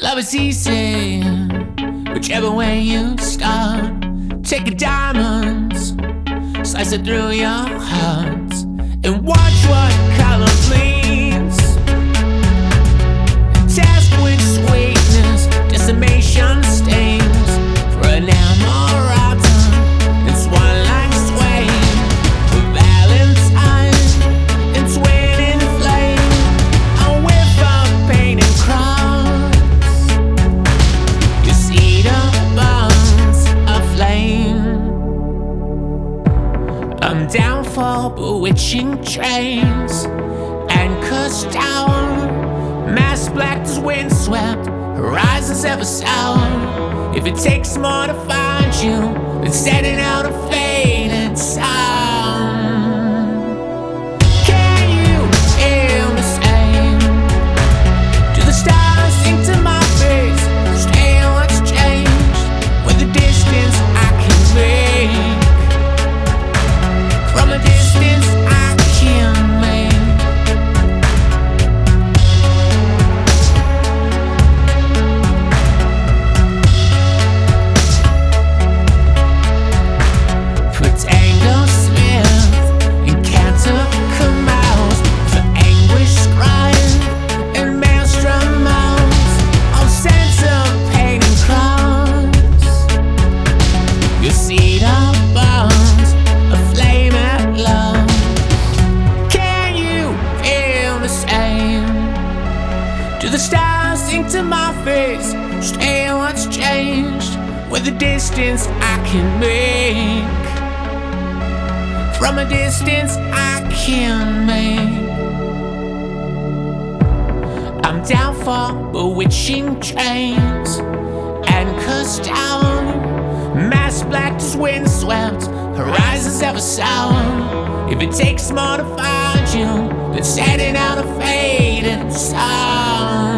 Love is easy, whichever way you start. Take your diamonds, slice it through your heart, and watch what color bleeds. Task with sweetness, decimation stains. For an amorata, it's one like sway. For Valentine, and twin flame. A whiff of pain and cross. You see the burns aflame. I'm down for bewitching trains, anchors down, mass black as windswept, horizons ever sound. If it takes more to find you than setting out a faded sound. Can you feel the same? Do the stars sing to my face? Stay on what's changed with the distance I can make. From a distance I can make. For Tango Smith and Cantor Mouse, for anguish scribe and maelstrom mouse, all sense of pain and cross. You see the bones of flame at love. Can you feel the same? Do the stars sing to my face? Stay on what's changed with the distance I can make. From a distance I can make. I'm down for bewitching trains, anchors down, mass black as windswept, horizons ever sound. If it takes more to find you than setting out a faded sound.